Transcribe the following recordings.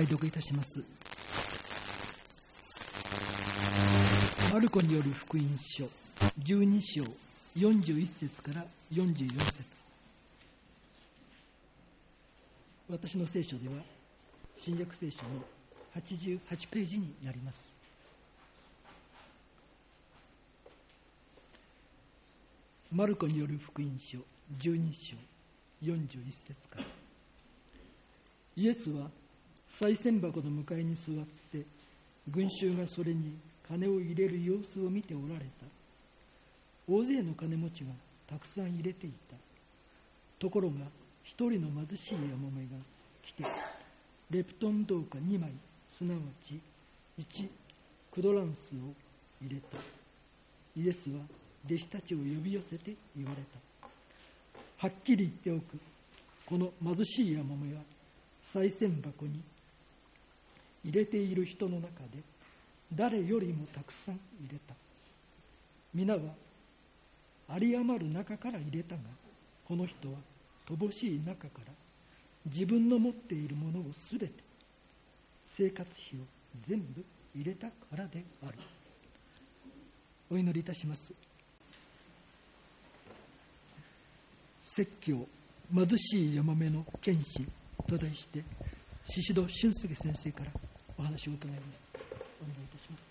拝読いたします。マルコによる福音書12章41節から44節。私の聖書では新約聖書の88ページになります。マルコによる福音書12章41節から。イエスは賽銭箱の向かいに座って群衆がそれに金を入れる様子を見ておられた。大勢の金持ちがたくさん入れていた。ところが一人の貧しいやもめが来てレプトン銅貨2枚、すなわち1クドランスを入れた。イエスは弟子たちを呼び寄せて言われた。はっきり言っておく。この貧しいやもめは賽銭箱に入れている人の中で誰よりもたくさん入れた。皆は有り余る中から入れたが、この人は乏しい中から自分の持っているものをすべて生活費を全部入れたからである。お祈りいたします。説教貧しいやもめの剣士と題して宍戸俊介先生からお話を伺います。お願いいたします。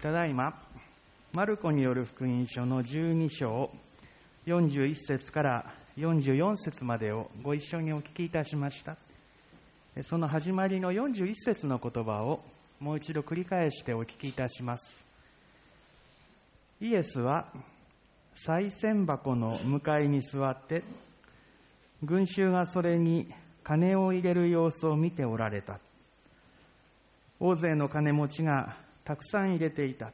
ただいまマルコによる福音書の12章41節から44節までをご一緒にお聞きいたしました。その始まりの41節の言葉をもう一度繰り返してお聞きいたします。イエスは賽銭箱の向かいに座って群衆がそれに金を入れる様子を見ておられた。大勢の金持ちがたくさん入れていた。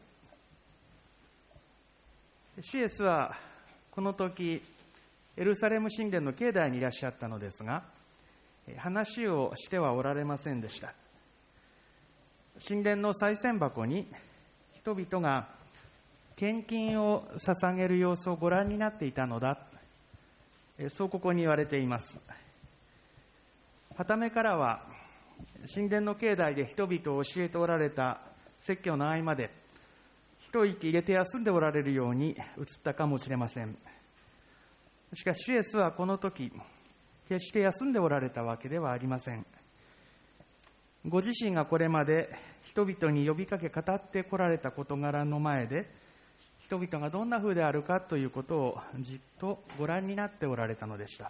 主イエスはこの時エルサレム神殿の境内にいらっしゃったのですが、話をしてはおられませんでした。神殿の賽銭箱に人々が献金を捧げる様子をご覧になっていたのだ、そうここに言われています。はためからは神殿の境内で人々を教えておられた説教の合間で一息入れて休んでおられるように映ったかもしれません。しかし主イエスはこの時決して休んでおられたわけではありません。ご自身がこれまで人々に呼びかけ語ってこられた事柄の前で人々がどんな風であるかということをじっとご覧になっておられたのでした。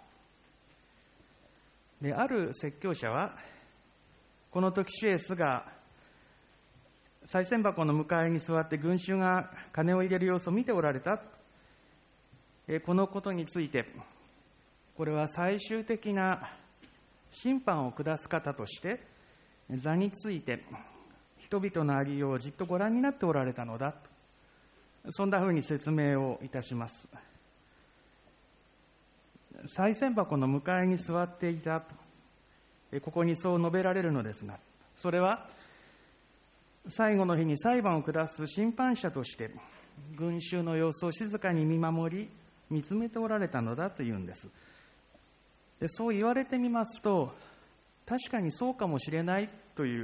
で、ある説教者はこの時主イエスが賽銭箱の向かいに座って群衆が金を入れる様子を見ておられた、このことについて、これは最終的な審判を下す方として座について人々のありようをじっとご覧になっておられたのだと、そんなふうに説明をいたします。賽銭箱の向かいに座っていたと、ここにそう述べられるのですが、それは最後の日に裁判を下す審判者として群衆の様子を静かに見守り見つめておられたのだというんです。で、そう言われてみますと確かにそうかもしれないという、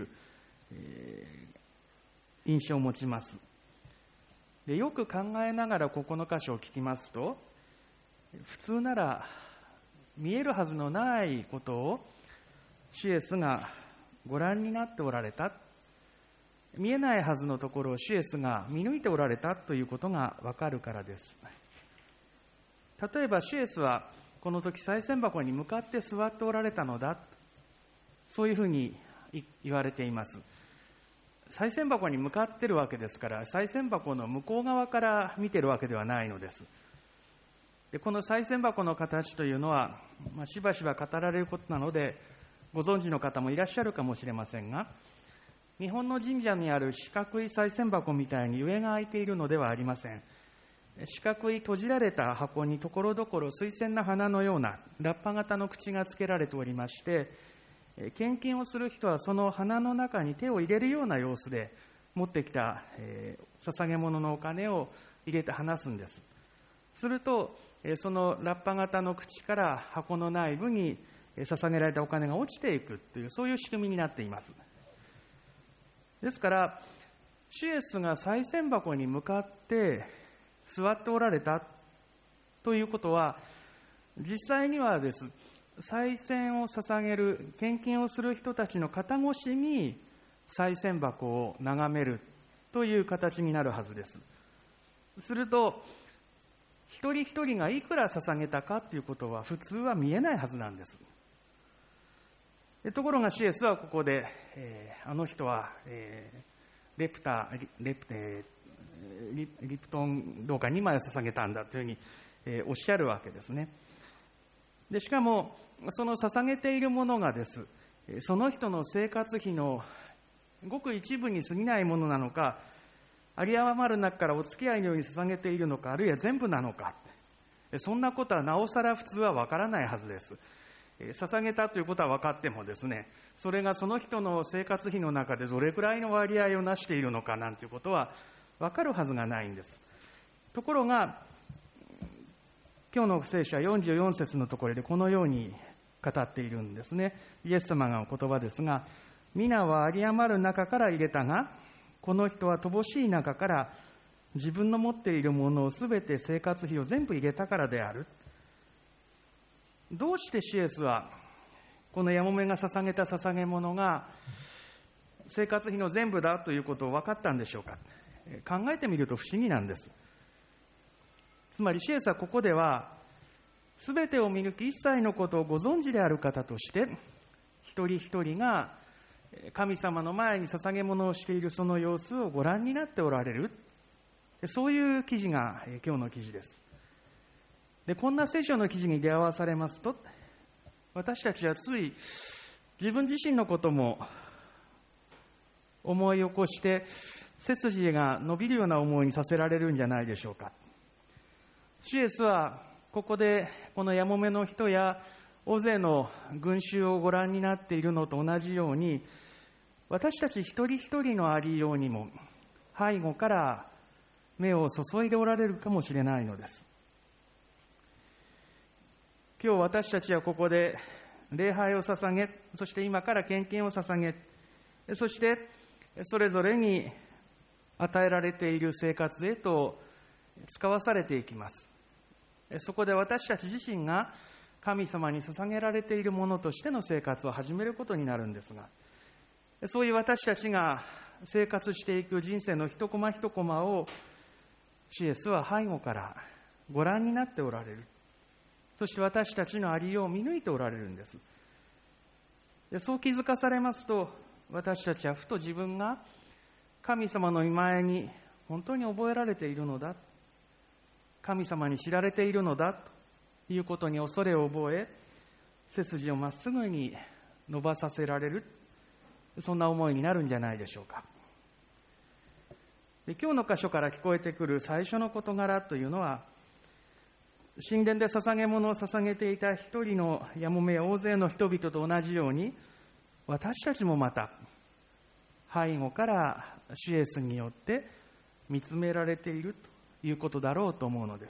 印象を持ちます。で、よく考えながらここの箇所を聞きますと、普通なら見えるはずのないことを主イエスがご覧になっておられた、見えないはずのところを主イエスが見抜いておられたということがわかるからです。例えば主イエスはこの時賽銭箱に向かって座っておられたのだ、そういうふうに言われています。賽銭箱に向かっているわけですから、賽銭箱の向こう側から見ているわけではないのです。で、この賽銭箱の形というのは、しばしば語られることなのでご存知の方もいらっしゃるかもしれませんが、日本の神社にある四角い賽銭箱みたいに上が開いているのではありません。四角い閉じられた箱にところどころ水仙の花のようなラッパ型の口がつけられておりまして、献金をする人はその花の中に手を入れるような様子で持ってきた、捧げ物のお金を入れて離すんです。するとそのラッパ型の口から箱の内部に捧げられたお金が落ちていくという、そういう仕組みになっています。ですから、主イエスが賽銭箱に向かって座っておられたということは、実際にはです、賽銭を捧げる、献金をする人たちの肩越しに賽銭箱を眺めるという形になるはずです。すると、一人一人がいくら捧げたかということは普通は見えないはずなんです。ところが、主イエスはここで、あの人は、リプトン銅貨2枚を捧げたんだというふうに、おっしゃるわけですね。でしかも、その捧げているものがです、その人の生活費のごく一部に過ぎないものなのか、有り余る中からお付き合いのように捧げているのか、あるいは全部なのか、そんなことはなおさら普通はわからないはずです。捧げたということは分かってもですね、それがその人の生活費の中でどれくらいの割合をなしているのかなんていうことは分かるはずがないんです。ところが、今日の聖書は44節のところでこのように語っているんですね。イエス様がお言葉ですが、皆は有り余る中から入れたが、この人は乏しい中から自分の持っているものをすべて生活費を全部入れたからである。どうして主イエスはこのやもめが捧げた捧げ物が生活費の全部だということを分かったんでしょうか。考えてみると不思議なんです。つまり主イエスはここでは、すべてを見抜き一切のことをご存知である方として、一人一人が神様の前に捧げ物をしているその様子をご覧になっておられる。そういう記事が今日の記事です。で、こんな聖書の記事に出会わされますと、私たちはつい自分自身のことも思い起こして、背筋が伸びるような思いにさせられるんじゃないでしょうか。主イエスはここでこのやもめの人や大勢の群衆をご覧になっているのと同じように、私たち一人一人のありようにも背後から目を注いでおられるかもしれないのです。今日私たちはここで礼拝を捧げ、そして今から献金を捧げ、そしてそれぞれに与えられている生活へと使わされていきます。そこで私たち自身が神様に捧げられているものとしての生活を始めることになるんですが、そういう私たちが生活していく人生の一コマ一コマを主イエスは背後からご覧になっておられる。そして私たちのありようを見抜いておられるんです。そう気づかされますと、私たちはふと自分が神様の御前に本当に覚えられているのだ、神様に知られているのだということに恐れを覚え、背筋をまっすぐに伸ばさせられる、そんな思いになるんじゃないでしょうか。で、今日の箇所から聞こえてくる最初の事柄というのは、神殿で捧げ物を捧げていた一人のやもめや大勢の人々と同じように、私たちもまた背後から主イエスによって見つめられているということだろうと思うのです。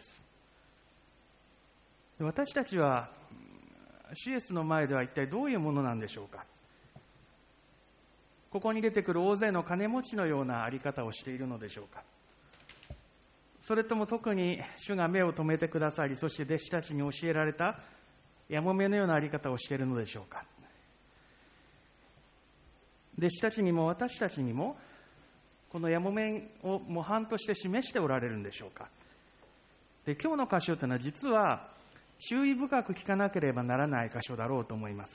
私たちは主イエスの前では一体どういうものなんでしょうか。ここに出てくる大勢の金持ちのようなあり方をしているのでしょうか。それとも特に主が目を留めてくださり、そして弟子たちに教えられたやもめのようなあり方をしているのでしょうか。弟子たちにも私たちにもこのやもめを模範として示しておられるんでしょうか。で、今日の箇所というのは実は注意深く聞かなければならない箇所だろうと思います。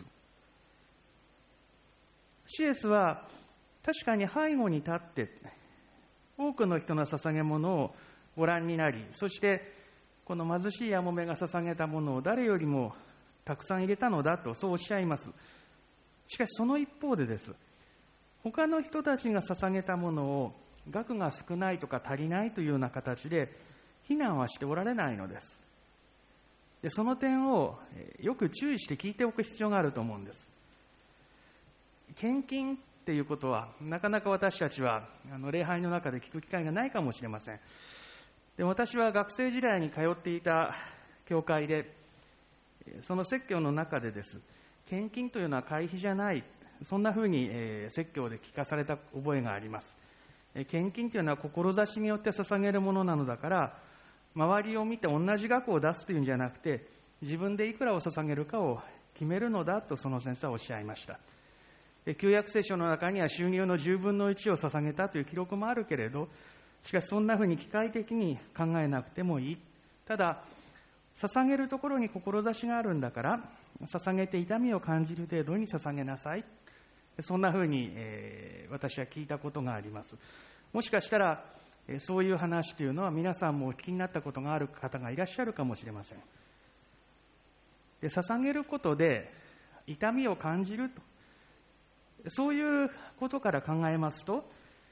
主イエスは確かに背後に立って多くの人の捧げ物をご覧になり、そしてこの貧しいやもめが捧げたものを誰よりもたくさん入れたのだとそうおっしゃいます。しかしその一方でです、他の人たちが捧げたものを額が少ないとか足りないというような形で非難はしておられないのです。で、その点をよく注意して聞いておく必要があると思うんです。献金っていうことはなかなか私たちは礼拝の中で聞く機会がないかもしれません。で、私は学生時代に通っていた教会で、その説教の中でです、 献金というのは会費じゃない、そんなふうに説教で聞かされた覚えがあります。献金というのは志によって捧げるものなのだから、周りを見て同じ額を出すというんじゃなくて、自分でいくらを捧げるかを決めるのだとその先生はおっしゃいました。旧約聖書の中には収入の10分の1を捧げたという記録もあるけれど、しかしそんなふうに機械的に考えなくてもいい。ただ、捧げるところに志があるんだから、捧げて痛みを感じる程度に捧げなさい。そんなふうに、私は聞いたことがあります。もしかしたら、そういう話というのは皆さんもお聞きになったことがある方がいらっしゃるかもしれません。で、捧げることで痛みを感じると、そういうことから考えますと、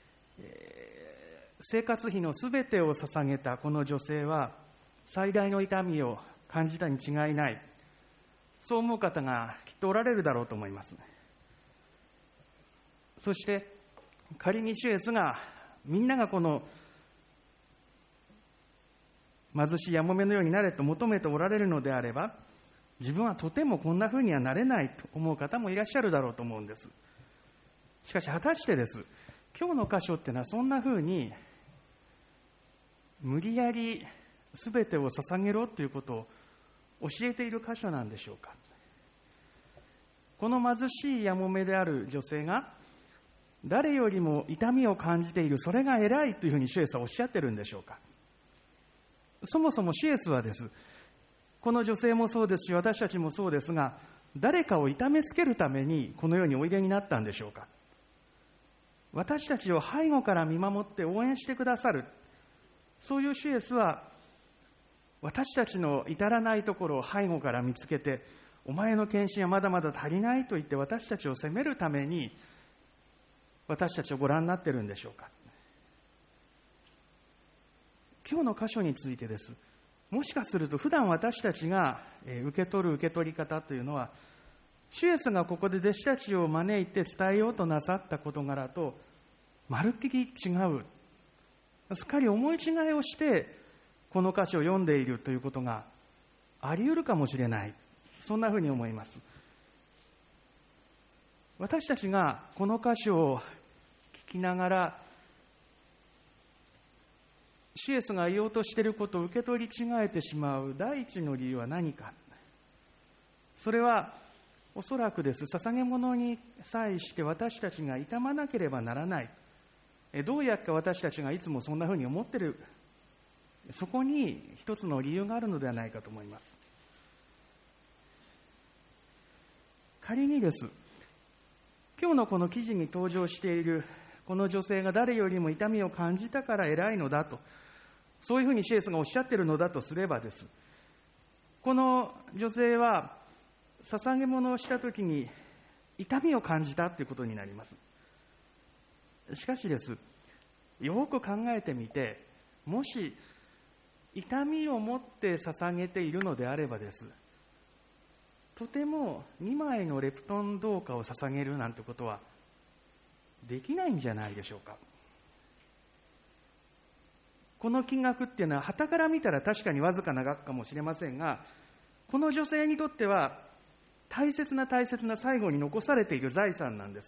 生活費のすべてを捧げたこの女性は最大の痛みを感じたに違いない、そう思う方がきっとおられるだろうと思います。そして仮に主イエスがみんながこの貧しいやもめのようになれと求めておられるのであれば、自分はとてもこんな風にはなれないと思う方もいらっしゃるだろうと思うんです。しかし果たしてです、今日の箇所っていうのはそんな風に無理やり全てを捧げろということを教えている箇所なんでしょうか。この貧しいやもめである女性が誰よりも痛みを感じている、それが偉いというふうに主イエスはおっしゃってるんでしょうか。そもそも主イエスはです、この女性もそうですし私たちもそうですが、誰かを痛めつけるためにこの世においでになったんでしょうか。私たちを背後から見守って応援してくださる、そういう主イエスは私たちの至らないところを背後から見つけて、お前の献身はまだまだ足りないと言って私たちを責めるために私たちをご覧になっているんでしょうか。今日の箇所についてです。もしかすると普段私たちが受け取る受け取り方というのは、主イエスがここで弟子たちを招いて伝えようとなさった事柄とまるっきり違う、すっかり思い違いをしてこの箇所を読んでいるということがあり得るかもしれない、そんなふうに思います。私たちがこの箇所を聞きながら、主イエスが言おうとしていることを受け取り違えてしまう第一の理由は何か。それはおそらくです、捧げ物に際して私たちが痛まなければならない、どうやっか私たちがいつもそんなふうに思っている、そこに一つの理由があるのではないかと思います。仮にです、今日のこの記事に登場しているこの女性が誰よりも痛みを感じたから偉いのだと、そういうふうにシエスがおっしゃっているのだとすればです、この女性は捧げ物をしたときに痛みを感じたということになります。しかしです、よく考えてみて、もし痛みを持って捧げているのであればです、とても2枚のレプトン銅貨を捧げるなんてことはできないんじゃないでしょうか。この金額っていうのは傍から見たら確かにわずかな額かもしれませんが、この女性にとっては大切な最後に残されている財産なんです。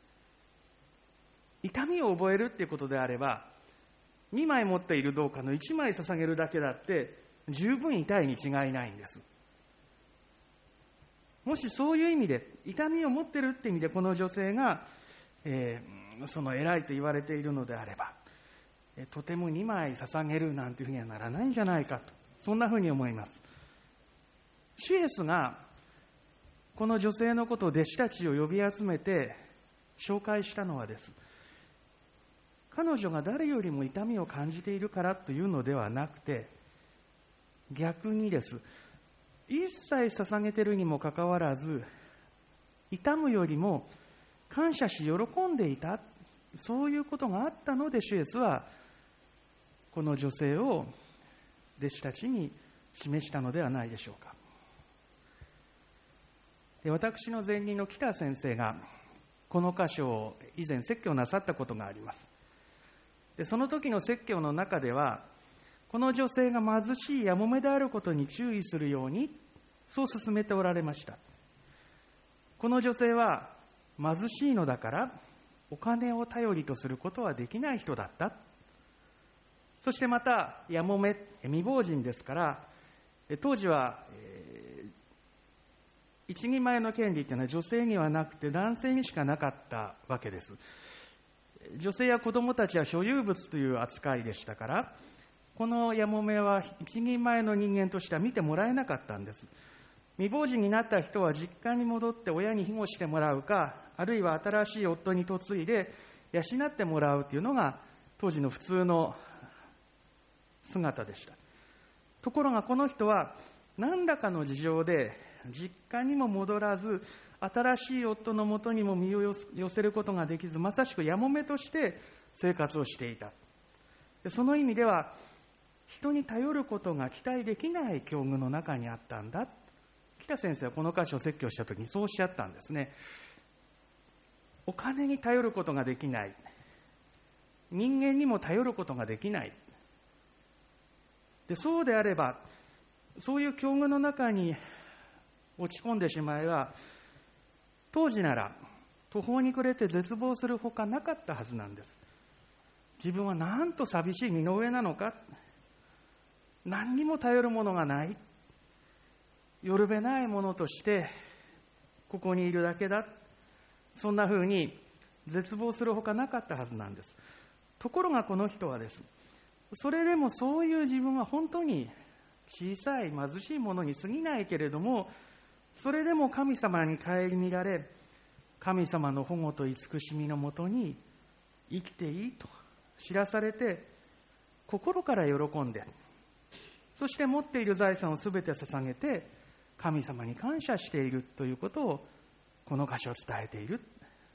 痛みを覚えるっていうことであれば、2枚持っている銅貨の1枚捧げるだけだって十分痛いに違いないんです。もしそういう意味で、痛みを持っているって意味でこの女性が、その偉いと言われているのであれば、とても2枚捧げるなんていうふうにはならないんじゃないかと、そんなふうに思います。主イエスがこの女性のことを弟子たちを呼び集めて紹介したのはです、彼女が誰よりも痛みを感じているからというのではなくて、逆にです、一切捧げているにもかかわらず、痛むよりも感謝し喜んでいた、そういうことがあったので、主イエスはこの女性を弟子たちに示したのではないでしょうか。私の前任の北先生がこの箇所を以前説教なさったことがあります。でその時の説教の中では、この女性が貧しいやもめであることに注意するように、そう勧めておられました。 この女性は貧しいのだからお金を頼りとすることはできない人だった。そしてまたやもめ、未亡人ですから、当時は一人前の権利というのは女性にはなくて男性にしかなかったわけです。女性や子供たちは所有物という扱いでしたから、このやもめは一人前の人間としては見てもらえなかったんです。未亡人になった人は実家に戻って親に庇護してもらうか、あるいは新しい夫に嫁いで養ってもらうというのが当時の普通の姿でした。ところがこの人は何らかの事情で実家にも戻らず、新しい夫のもとにも身を寄せることができず、まさしくやもめとして生活をしていた。その意味では人に頼ることが期待できない境遇の中にあったんだ。北先生はこの箇所を説教したときにそうおっしゃったんですね。お金に頼ることができない、人間にも頼ることができない。で、そうであれば、そういう境遇の中に落ち込んでしまえば、当時なら途方に暮れて絶望するほかなかったはずなんです。自分はなんと寂しい身の上なのか、何にも頼るものがない、よるべないものとしてここにいるだけだ、そんなふうに絶望するほかなかったはずなんです。ところがこの人はです、それでもそういう自分は本当に小さい貧しいものに過ぎないけれども、それでも神様に顧みられ、神様の保護と慈しみのもとに生きていいと知らされて、心から喜んで、そして持っている財産をすべて捧げて神様に感謝しているということをこの箇所を伝えている。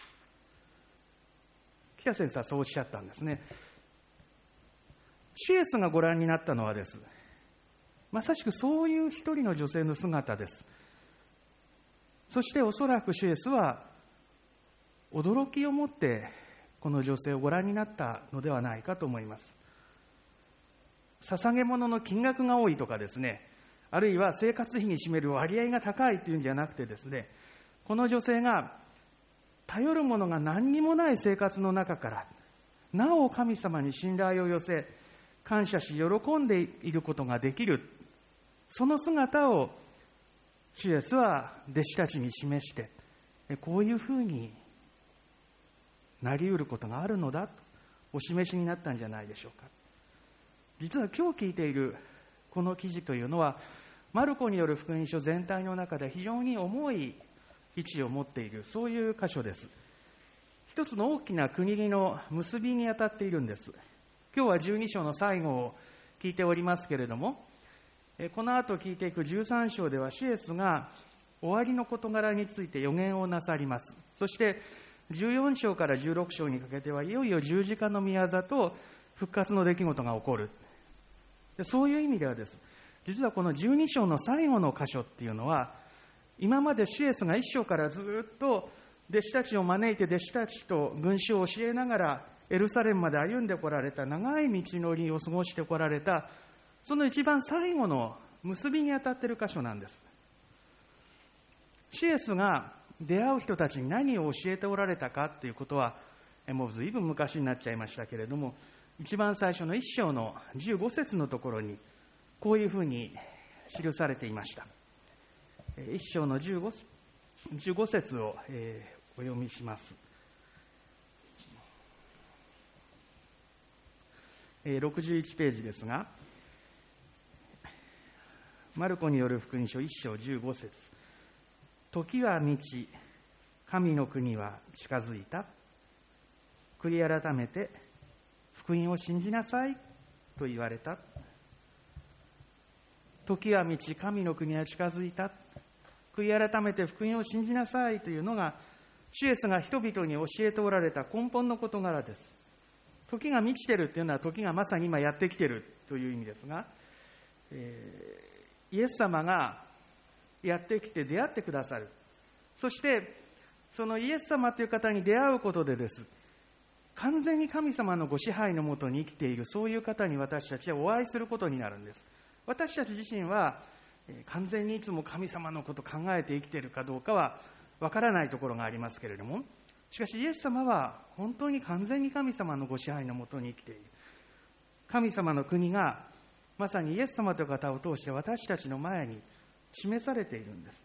北先生はそうおっしゃったんですね。シエスがご覧になったのはです、まさしくそういう一人の女性の姿です。そしておそらくシエスは驚きを持ってこの女性をご覧になったのではないかと思います。捧げ物の金額が多いとかですね、あるいは生活費に占める割合が高いというんじゃなくてですね、この女性が頼るものが何にもない生活の中からなお神様に信頼を寄せ感謝し喜んでいることができる、その姿を主イエスは弟子たちに示して、こういうふうになり得ることがあるのだとお示しになったんじゃないでしょうか。実は今日聞いているこの記事というのは、マルコによる福音書全体の中で非常に重い位置を持っている、そういう箇所です。一つの大きな区切りの結びにあたっているんです。今日は12章の最後を聞いておりますけれども、この後聞いていく13章ではシエスが終わりの事柄について予言をなさります。そして14章から16章にかけてはいよいよ十字架の御業と復活の出来事が起こる。そういう意味ではです、実はこの12章の最後の箇所っていうのは、今までシエスが1章からずっと弟子たちを招いて弟子たちと群衆を教えながらエルサレムまで歩んでこられた、長い道のりを過ごしてこられた、その一番最後の結びにあたっている箇所なんです。シエスが出会う人たちに何を教えておられたかということは、もう随分昔になっちゃいましたけれども、一番最初の1章の15節のところにこういうふうに記されていました。1章の15節をお読みします。61ページですが、マルコによる福音書1章15節。時は満ち、神の国は近づいた。悔い改めて福音を信じなさいと言われた。時は満ち、神の国は近づいた。悔い改めて福音を信じなさいというのが、シエスが人々に教えておられた根本の事柄です。時が満ちているというのは、時がまさに今やってきているという意味ですが、イエス様がやってきて出会ってくださる。そしてそのイエス様という方に出会うことでです、完全に神様のご支配のもとに生きている、そういう方に私たちはお会いすることになるんです。私たち自身は完全にいつも神様のことを考えて生きているかどうかはわからないところがありますけれども、しかしイエス様は本当に完全に神様のご支配のもとに生きている。神様の国がまさにイエス様という方を通して私たちの前に示されているんです。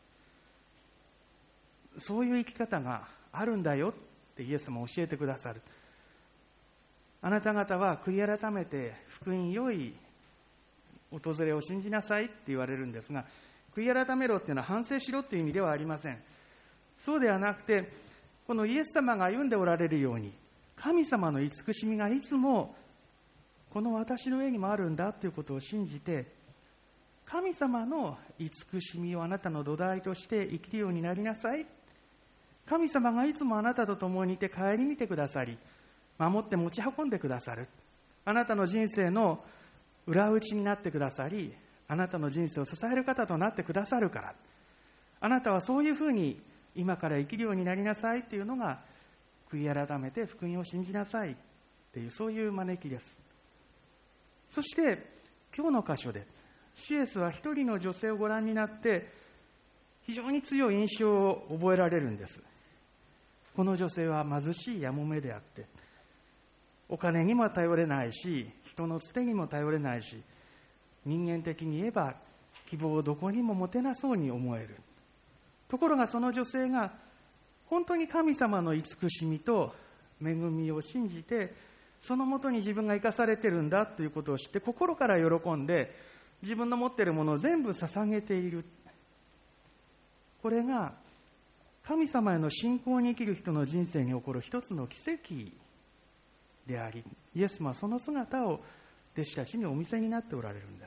そういう生き方があるんだよってイエス様教えてくださる。あなた方は悔い改めて福音良い訪れを信じなさいって言われるんですが、悔い改めろっていうのは反省しろっていう意味ではありません。そうではなくて、このイエス様が歩んでおられるように、神様の慈しみがいつもこの私の上にもあるんだということを信じて、神様の慈しみをあなたの土台として生きるようになりなさい。神様がいつもあなたと共にいて顧みてくださり、守って持ち運んでくださる。あなたの人生の裏打ちになってくださり、あなたの人生を支える方となってくださるから、あなたはそういうふうに今から生きるようになりなさいというのが、悔い改めて福音を信じなさいという、そういう招きです。そして今日の箇所でシエスは一人の女性をご覧になって非常に強い印象を覚えられるんです。この女性は貧しいやもめであって、お金にも頼れないし、人のつてにも頼れないし、人間的に言えば希望をどこにも持てなそうに思える。ところがその女性が本当に神様の慈しみと恵みを信じて、そのもとに自分が生かされているんだということを知って、心から喜んで自分の持っているものを全部捧げている。これが神様への信仰に生きる人の人生に起こる一つの奇跡であり、イエス様はその姿を弟子たちにお見せになっておられるんです。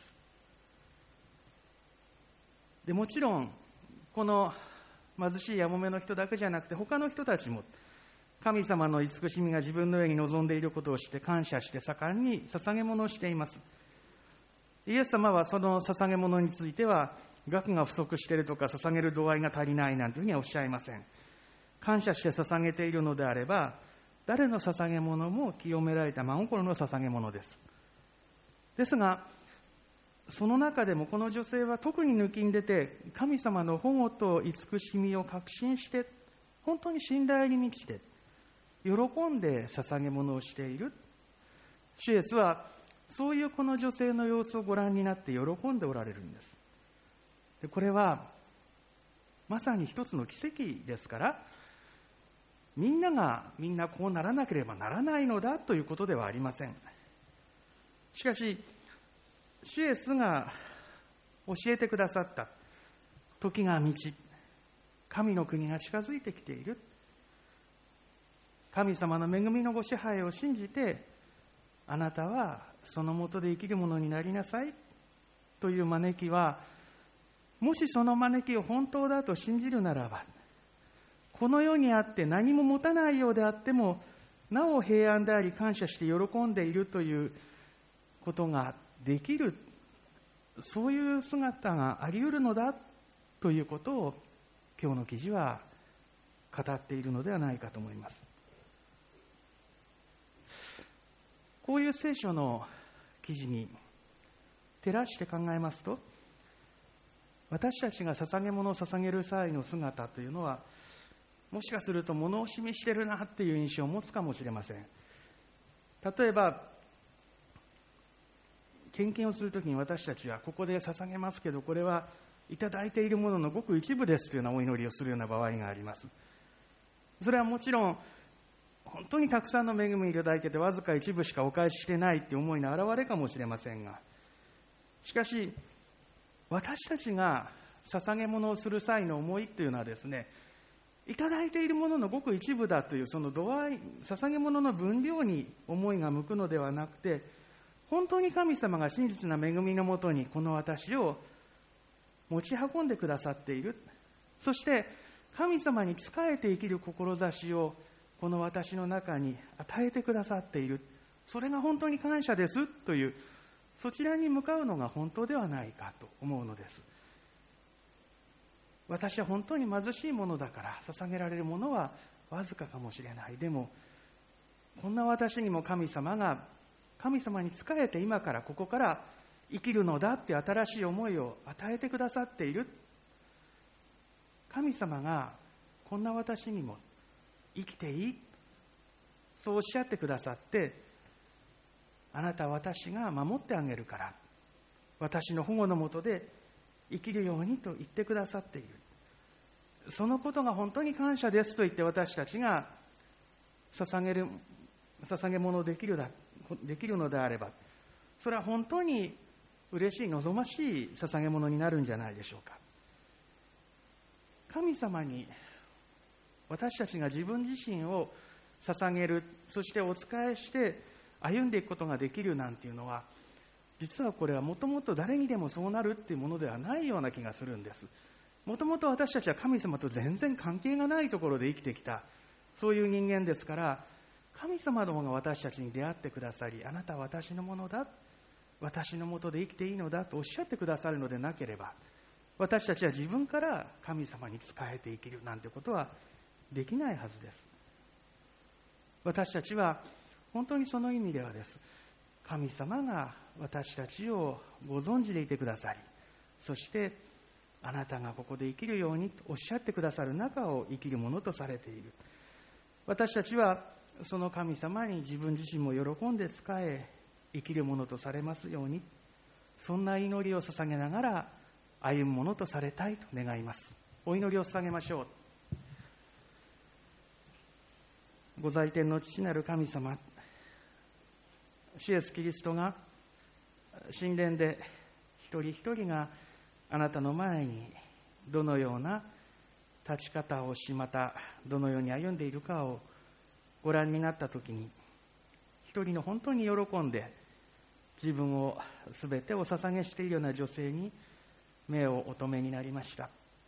でもちろんこの貧しいやもめの人だけじゃなくて、他の人たちも神様の慈しみが自分の上に臨んでいることを知って感謝して盛んに捧げ物をしています。イエス様はその捧げ物については、額が不足しているとか捧げる度合いが足りないなんていうふうにはおっしゃいません。感謝して捧げているのであれば、誰の捧げ物も清められた真心の捧げ物です。ですが、その中でもこの女性は特に抜きん出て、神様の保護と慈しみを確信して、本当に信頼に満ちて、喜んで捧げ物をしている。主イエスはそういうこの女性の様子をご覧になって喜んでおられるんです。でこれはまさに一つの奇跡ですから、みんながみんなこうならなければならないのだということではありません。しかし主イエスが教えてくださった、時が満ち、神の国が近づいてきている、神様の恵みのご支配を信じて、あなたはそのもとで生きるものになりなさいという招きは、もしその招きを本当だと信じるならば、この世にあって何も持たないようであっても、なお平安であり感謝して喜んでいるということができる、そういう姿があり得るのだということを今日の記事は語っているのではないかと思います。こういう聖書の記事に照らして考えますと、私たちが捧げ物を捧げる際の姿というのは、もしかすると物を示しているなっていう印象を持つかもしれません。例えば献金をするときに、私たちはここで捧げますけど、これはいただいているもののごく一部ですというようなお祈りをするような場合があります。それはもちろん本当にたくさんの恵みをいただいてて、わずか一部しかお返ししてないという思いの表れかもしれませんが、しかし私たちが捧げ物をする際の思いというのはですね、いただいているもののごく一部だというその度合い、捧げ物の分量に思いが向くのではなくて、本当に神様が真実な恵みのもとにこの私を持ち運んでくださっている。そして神様に仕えて生きる志をこの私の中に与えてくださっている。それが本当に感謝ですという、そちらに向かうのが本当ではないかと思うのです。私は本当に貧しいものだから捧げられるものはわずかかもしれない。でもこんな私にも神様が神様に仕えて今からここから生きるのだっていう新しい思いを与えてくださっている。神様がこんな私にも生きていい、そうおっしゃってくださって、あなたは私が守ってあげるから、私の保護のもとで生きるようにと言ってくださっている。そのことが本当に感謝ですと言って私たちが捧げ物できるのであれば、それは本当に嬉しい、望ましい捧げ物になるんじゃないでしょうか。神様に私たちが自分自身を捧げる、そしてお仕えして歩んでいくことができるなんていうのは、実はこれはもともと誰にでもそうなるっていうものではないような気がするんです。もともと私たちは神様と全然関係がないところで生きてきた、そういう人間ですから、神様の方が私たちに出会ってくださり、あなたは私のものだ、私のもとで生きていいのだとおっしゃってくださるのでなければ、私たちは自分から神様に仕えて生きるなんてことはできないはずです。私たちは本当にその意味ではです。神様が私たちをご存知でいてくださり、そしてあなたがここで生きるようにとおっしゃってくださる中を生きるものとされている。私たちはその神様に自分自身も喜んで仕え生きるものとされますように、そんな祈りを捧げながら歩むものとされたいと願います。お祈りを捧げましょう。ご在天の父なる神様、主イエスキリストが神殿で一人一人があなたの前にどのような立ち方をし、またどのように歩んでいるかをご覧になったときに、一人の本当に喜んで自分をすべてお捧げしているような女性に目をお留めになりました。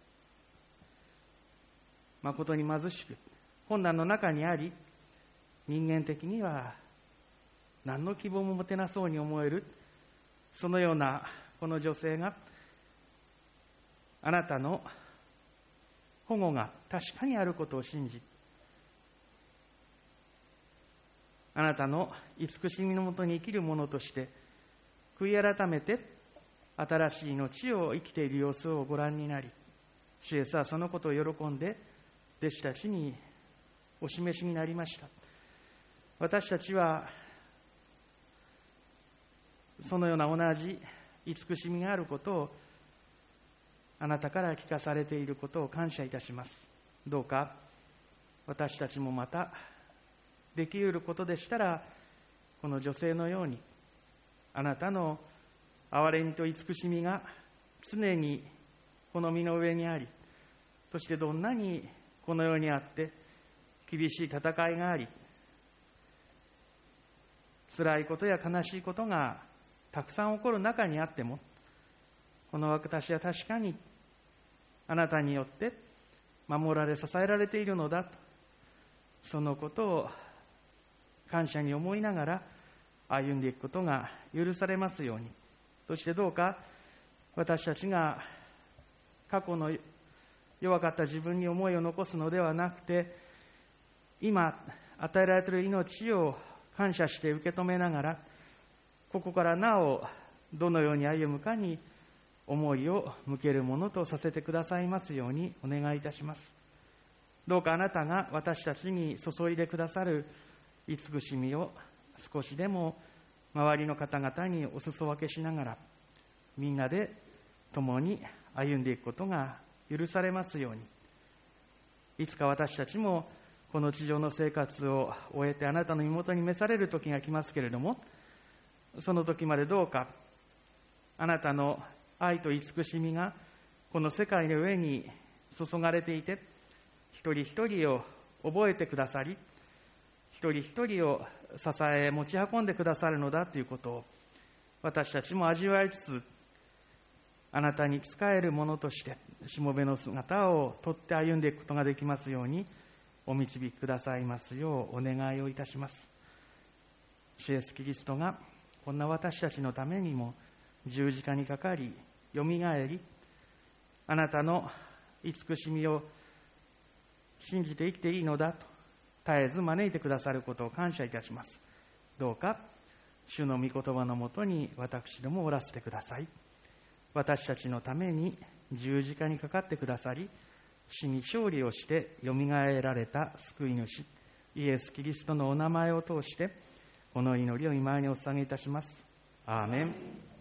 誠に貧しく困難の中にあり、人間的には何の希望も持てなそうに思える、そのようなこの女性があなたの保護が確かにあることを信じ、あなたの慈しみのもとに生きる者として悔い改めて新しい命を生きている様子をご覧になり、主イエスはそのことを喜んで弟子たちにお示しになりました。私たちはそのような同じ慈しみがあることをあなたから聞かされていることを感謝いたします。どうか私たちもまたできうることでしたら、この女性のようにあなたの憐れみと慈しみが常にこの身の上にあり、そしてどんなにこの世にあって厳しい戦いがあり、辛いことや悲しいことがたくさん起こる中にあっても、この私は確かにあなたによって守られ支えられているのだと、そのことを感謝に思いながら歩んでいくことが許されますように。そしてどうか私たちが過去の弱かった自分に思いを残すのではなくて、今与えられている命を感謝して受け止めながら、ここからなおどのように歩むかに思いを向けるものとさせてくださいますようにお願いいたします。どうかあなたが私たちに注いでくださる慈しみを少しでも周りの方々にお裾分けしながら、みんなで共に歩んでいくことが許されますように。いつか私たちもこの地上の生活を終えてあなたの身元に召される時が来ますけれども、その時までどうかあなたの愛と慈しみがこの世界の上に注がれていて、一人一人を覚えてくださり、一人一人を支え持ち運んでくださるのだということを私たちも味わいつつ、あなたに仕える者としてしもべの姿をとって歩んでいくことができますようにお導きくださいますようお願いをいたします。主イエスキリストがこんな私たちのためにも十字架にかかり、よみがえり、あなたの慈しみを信じて生きていいのだと絶えず招いてくださることを感謝いたします。どうか主の御言葉のもとに私どもおらせてください。私たちのために十字架にかかってくださり、 死に勝利をしてよみがえられた救い主イエス・キリストのお名前を通してこの祈りを御前にお捧げいたします。アーメン。